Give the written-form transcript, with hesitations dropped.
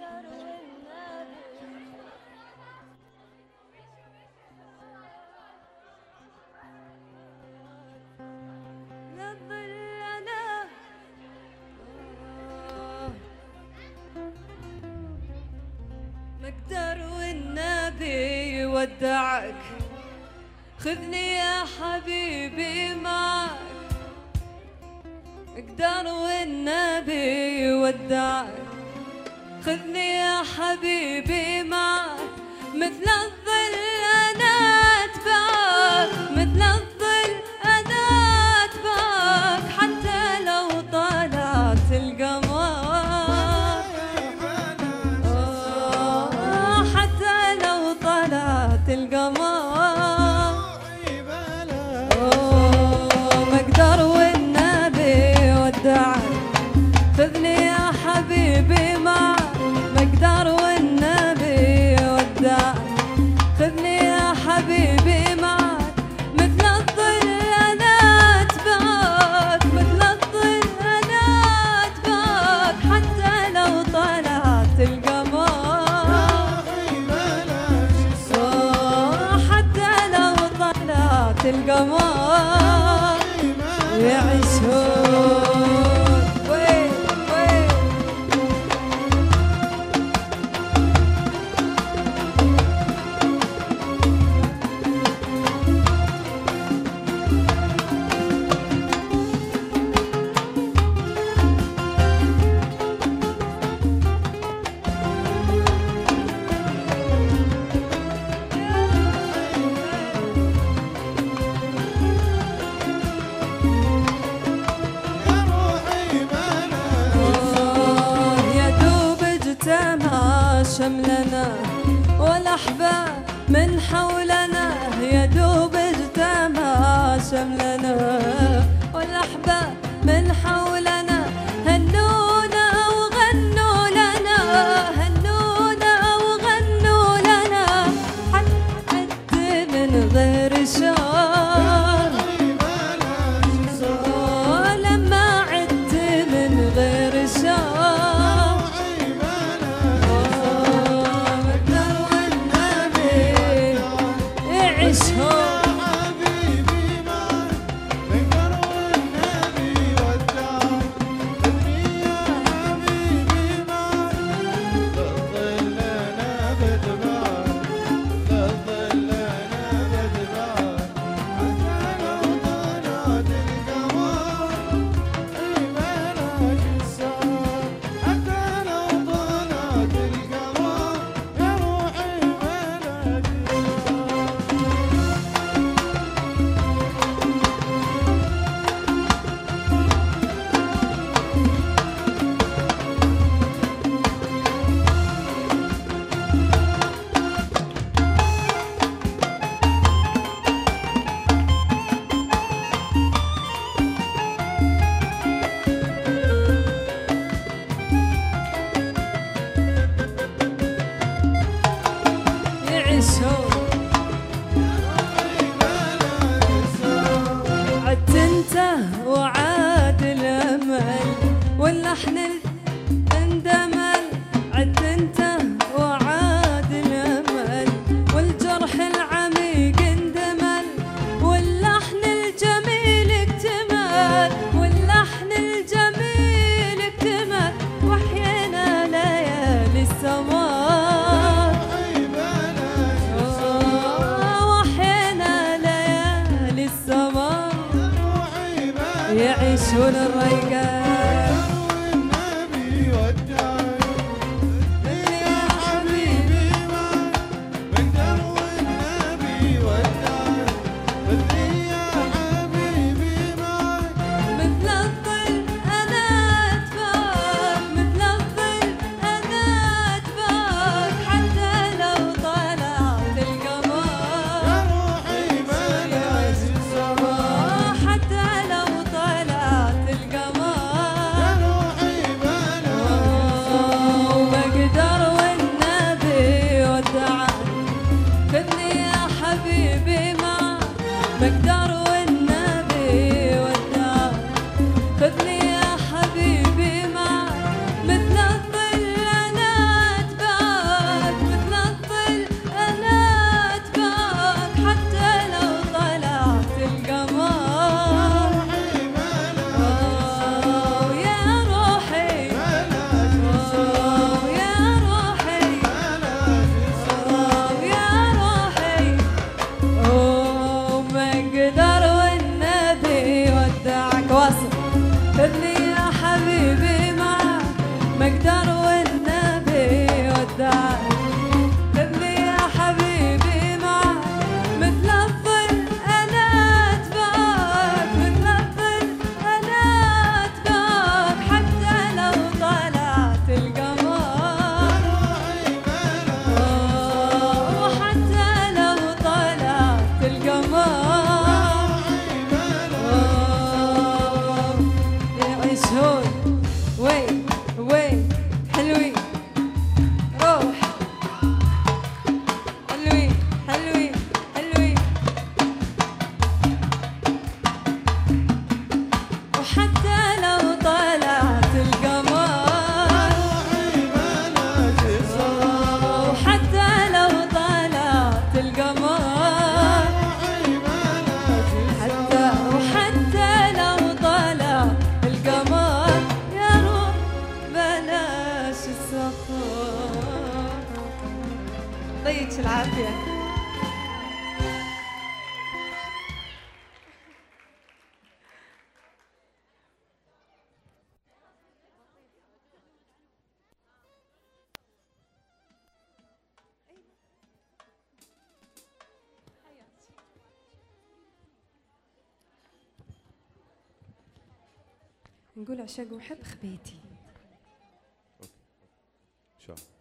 مقدر والنبي يودعك، خذني يا حبيبي معك. مقدر والنبي يودعك، خذني يا حبيبي معك. مثل الظل أنا أتبعك، مثل الظل أنا أتبعك، حتى لو طلعت القمر، حتى لو طلعت القمر. مقدر والنبي يودعك، خذني يا حبيبي معك. مقدر والنبي يودعك، خذني يا حبيبي معك. مثل الظل أنا أتبعك، مثل الظل أنا أتبعك، حتى لو طلعت القمر، حتى لو طلعت القمر يعيشون. شملنا والأحباب من حولنا، يا دوب اجتمع شملنا والأحباب من حولنا. هنونا وغنوا لنا، هنونا وغنوا لنا، حتى من غير شار. لما عدت من غير شار، عدت انت وعاد الامل واللحن اندمل. عدت انت وعاد الامل والجرح العميق اندمل، واللحن الجميل اكتمل، واللحن الجميل اكتمل. وحينا ليالي السماء، وحينا ليالي السماء يعيشون الريقان. القمر الصفار. يعطيك العافية. نقول عشاق وحب خبيتي. شو